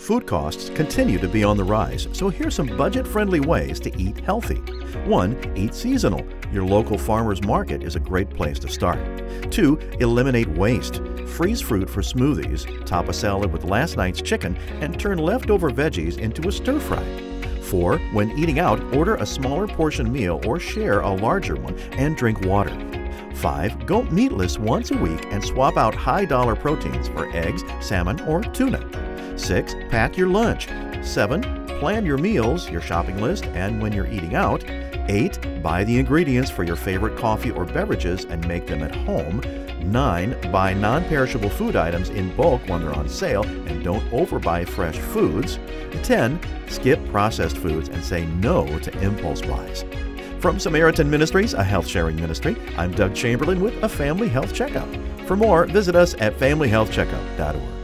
Food costs continue to be on the rise, so here's some budget-friendly ways to eat healthy. 1. Eat seasonal. Your local farmer's market is a great place to start. 2. Eliminate waste. Freeze fruit for smoothies, top a salad with last night's chicken, and turn leftover veggies into a stir-fry. 4. When eating out, order a smaller portion meal or share a larger one and drink water. 5. Go meatless once a week and swap out high-dollar proteins for eggs, salmon, or tuna. 6. Pack your lunch. 7. Plan your meals, your shopping list, and when you're eating out. 8. Buy the ingredients for your favorite coffee or beverages and make them at home. 9. Buy non-perishable food items in bulk when they're on sale and don't overbuy fresh foods. 10. Skip processed foods and say no to impulse buys. From Samaritan Ministries, a health-sharing ministry, I'm Doug Chamberlain with a Family Health Checkup. For more, visit us at familyhealthcheckup.org.